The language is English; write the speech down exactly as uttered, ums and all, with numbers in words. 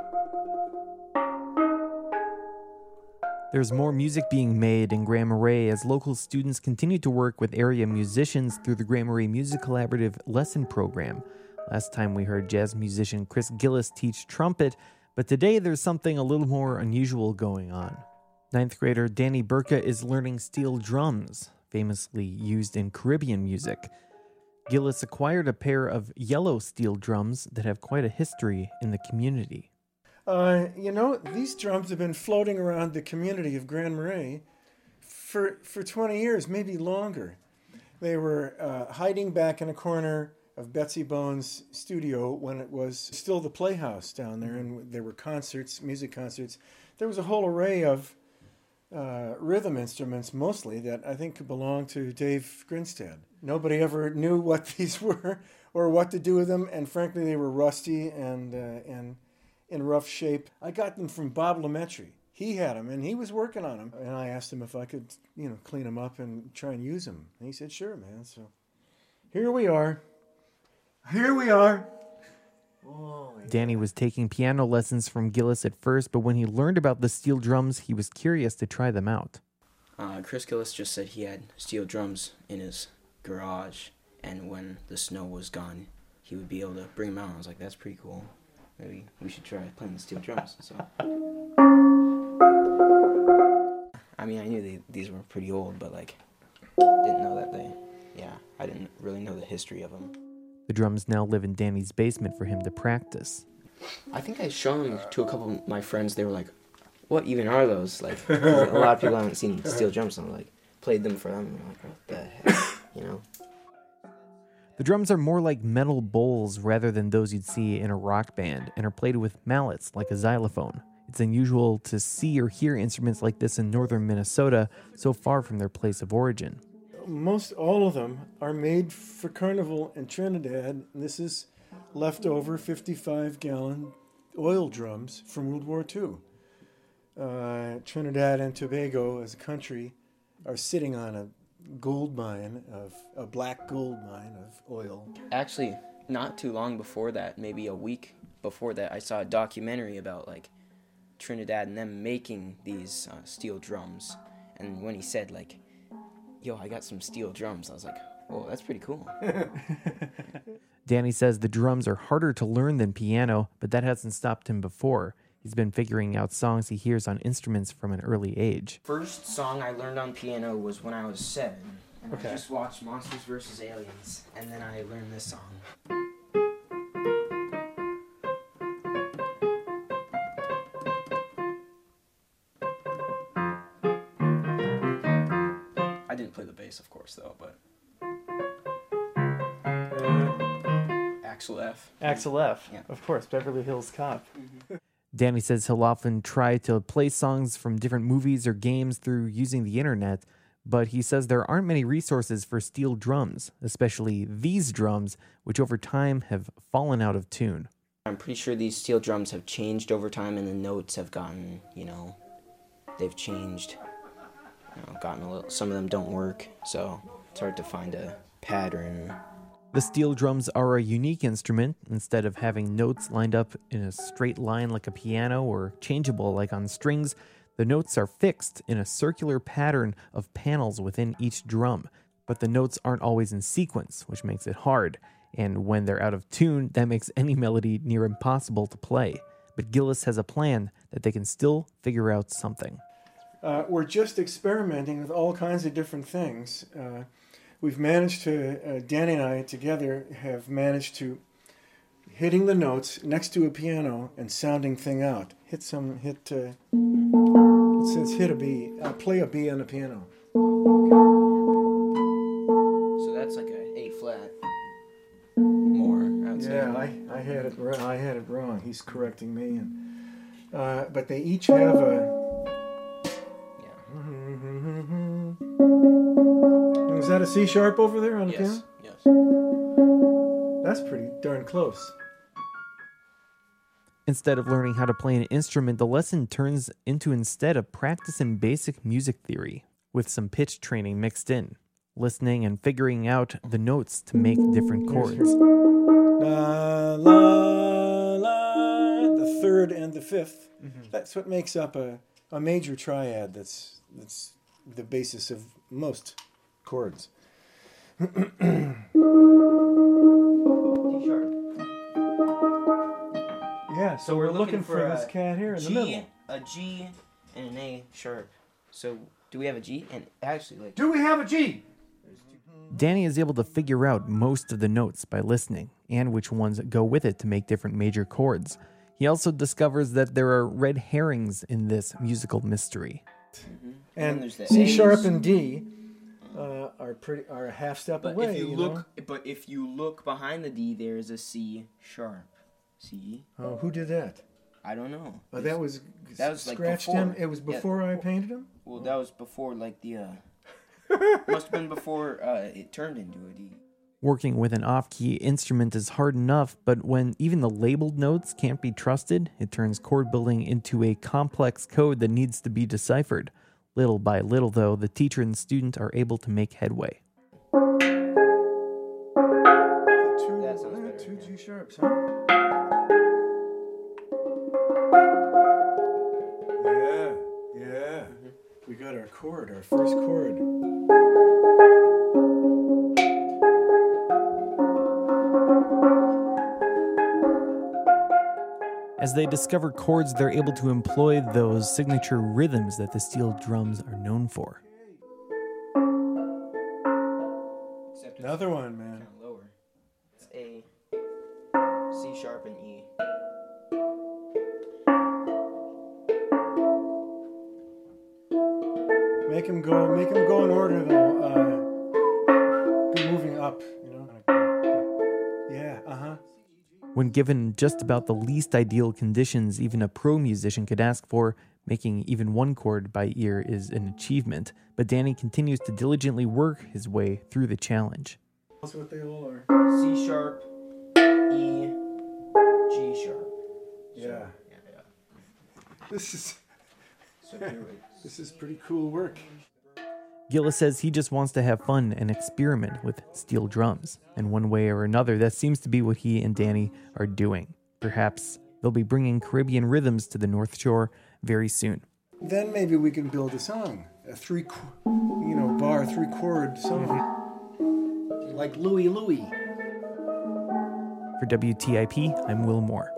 There's more music being made in Grand Marais as local students continue to work with area musicians through the Grand Marais Music Collaborative lesson program. Last time we heard jazz musician Chris Gillis teach trumpet, but today there's something a little more unusual going on. Ninth grader Danny Burka is learning steel drums, famously used in Caribbean music. Gillis acquired a pair of yellow steel drums that have quite a history in the community. Uh, you know, these drums have been floating around the community of Grand Marais for for twenty years, maybe longer. They were uh, hiding back in a corner of Betsy Bones' studio when it was still the Playhouse down there, and there were concerts, music concerts. There was a whole array of uh, rhythm instruments, mostly, that I think belonged to Dave Grinstead. Nobody ever knew what these were or what to do with them, and frankly, they were rusty and uh, and in rough shape. I got them from Bob Lemaitre. He had them, and he was working on them. And I asked him if I could, you know, clean them up and try and use them. And he said, sure, man. So here we are. Here we are. Oh, yeah. Danny was taking piano lessons from Gillis at first, but when he learned about the steel drums, he was curious to try them out. Uh, Chris Gillis just said he had steel drums in his garage, and when the snow was gone, he would be able to bring them out. I was like, that's pretty cool. Maybe we should try playing the steel drums. So, I mean, I knew they, these were pretty old, but like, didn't know that they, yeah, I didn't really know the history of them. The drums now live in Danny's basement for him to practice. I think I showed them to a couple of my friends. They were like, what even are those? Like, a lot of people haven't seen steel drums, so I like, played them for them, and I'm like, what the heck, you know? The drums are more like metal bowls rather than those you'd see in a rock band and are played with mallets like a xylophone. It's unusual to see or hear instruments like this in northern Minnesota, so far from their place of origin. Most all of them are made for Carnival in Trinidad. This is leftover fifty-five gallon oil drums from World War Two. Uh, Trinidad and Tobago as a country are sitting on a gold mine of a black gold mine of oil. Actually, not too long before that, maybe a week before that, I saw a documentary about like Trinidad and them making these uh, steel drums. And when he said like, yo, I got some steel drums, I was like, whoa, that's pretty cool. Danny says the drums are harder to learn than piano, but that hasn't stopped him before. He's been figuring out songs he hears on instruments from an early age. First song I learned on piano was when I was seven. And Okay. I just watched Monsters versus. Aliens, and then I learned this song. I didn't play the bass, of course, though, but... Axel F. Axel F. Yeah. Of course, Beverly Hills Cop. Mm-hmm. Danny says he'll often try to play songs from different movies or games through using the internet, but he says there aren't many resources for steel drums, especially these drums, which over time have fallen out of tune. I'm pretty sure these steel drums have changed over time, and the notes have gotten, you know, they've changed, you know, gotten a little, some of them don't work, so it's hard to find a pattern. The steel drums are a unique instrument. Instead of having notes lined up in a straight line like a piano or changeable like on strings, the notes are fixed in a circular pattern of panels within each drum. But the notes aren't always in sequence, which makes it hard. And when they're out of tune, that makes any melody near impossible to play. But Gillis has a plan that they can still figure out something. Uh, we're just experimenting with all kinds of different things. Uh, We've managed to, uh, Danny and I together have managed to hitting the notes next to a piano and sounding thing out. Hit some, hit, uh, let's, let's hit a B, uh, play a B on the piano. So that's like a A flat more, I would say. Yeah, I, I had it wrong. I had it wrong. He's correcting me. And, uh, but they each have a... Is that a C sharp over there on the Yes, piano? yes. That's pretty darn close. Instead of learning how to play an instrument, the lesson turns into instead a practice in basic music theory, with some pitch training mixed in, listening and figuring out the notes to make different chords. La, la, la. The third, and the fifth. Mm-hmm. That's what makes up a, a major triad that's that's the basis of most chords. D sharp. Yeah, so, so we're, we're looking, looking for, for this cat here in G, the middle. A G and an A sharp. So do we have a G? And actually, like, do we have a G? Danny is able to figure out most of the notes by listening, and which ones go with it to make different major chords. He also discovers that there are red herrings in this musical mystery. Mm-hmm. And, and C A's. Sharp and D uh, are pretty are a half step but away. If you, you look, know? But if you look behind the D, there is a C sharp. See? Oh, who did that? I don't know. Oh, that was that was scratched like him. It was before yeah. I painted him. Well, that was before, like the. Uh, must have been before uh, it turned into a D. Working with an off-key instrument is hard enough, but when even the labeled notes can't be trusted, it turns chord building into a complex code that needs to be deciphered. Little by little, though, the teacher and student are able to make headway. Two, that sounds better, two yeah. G sharps, huh? Yeah, yeah. Mm-hmm. We got our chord, our first chord. As they discover chords, they're able to employ those signature rhythms that the steel drums are known for. Another one, man. Kind of lower. It's A, C sharp, and E. Make him go. Make him go in order, though. Uh, go moving up, you know. Yeah. Uh huh. When given just about the least ideal conditions even a pro musician could ask for, making even one chord by ear is an achievement, but Danny continues to diligently work his way through the challenge. That's what they all are. C sharp, E, G sharp. Yeah. So, yeah, yeah. This is so this is pretty cool work. Gillis says he just wants to have fun and experiment with steel drums. And one way or another, that seems to be what he and Danny are doing. Perhaps they'll be bringing Caribbean rhythms to the North Shore very soon. Then maybe we can build a song, a three, you know, bar, three chord song. Like Louie Louie. For W T I P, I'm Will Moore.